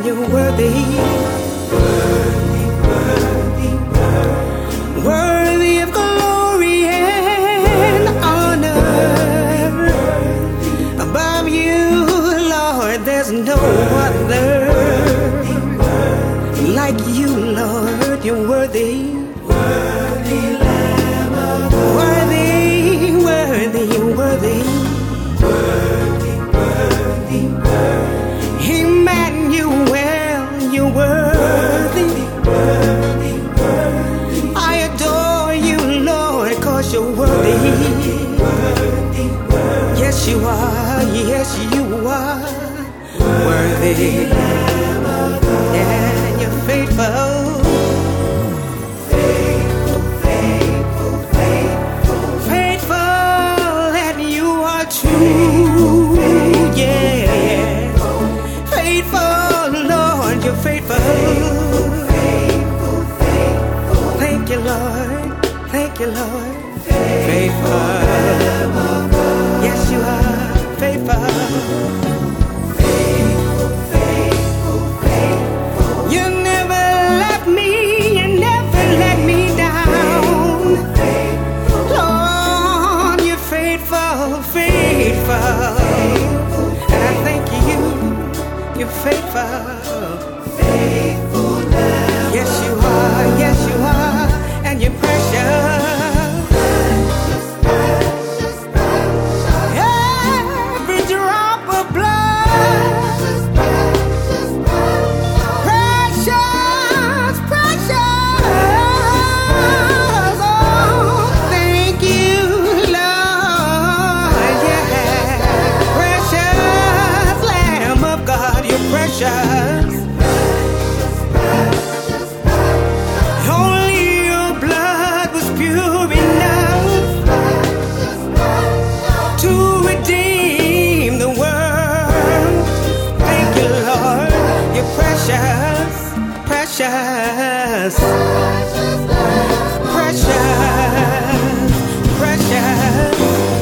and you're worthy. Worthy, worthy, worthy. Worthy of glory and honor. Above you, Lord, there's no other like you, Lord. You're worthy. Worthy Lamb of God. Worthy, worthy, worthy. Worthy, worthy, worthy. Emmanuel, you're worthy. Worthy, worthy. I adore you, Lord, 'cause you're worthy. Worthy, worthy. Yes, you are. Yes, you are. Worthy. Lamb of God. And you're faithful. Faithful, faithful, faithful. Faithful, and you are true. Yeah. Faithful, Lord, you're faithful. Faithful, faithful. Thank you, Lord. Thank you, Lord. Faithful Lamb of God. Yes, you are. Faithful. Faithful, faithful, faithful. You never left me. You never let me down. Lord, you're faithful, faithful. And I thank you. You're faithful. Faithful Lamb. Yes, you are. Yes, you are. And you're precious. Precious, precious. Every drop of blood. Precious, Precious, precious. Oh, thank you, Lord. Yeah. Precious Lamb of God, you're precious. Only your blood was pure enough to redeem the world. Thank you, Lord. You're precious, precious, precious, precious.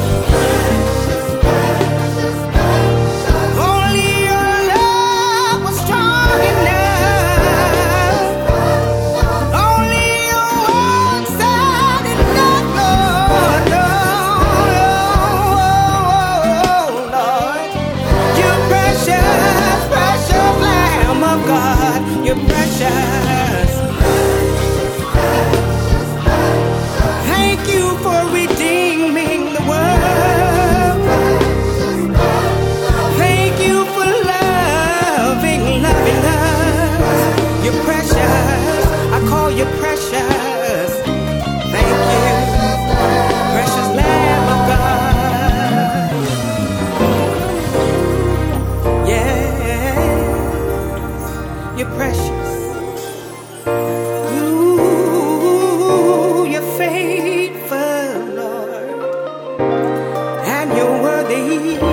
Only your love was strong enough. Only your word said enough, Lord. Oh, Lord. You're precious, precious Lamb of God. You're precious. Thank you for redeeming the world. Thank you for loving us. You're precious. I call you precious. Thank you, precious Lamb of God. Yeah, you're precious. Ooh, you're faithful, Lord, and you're worthy.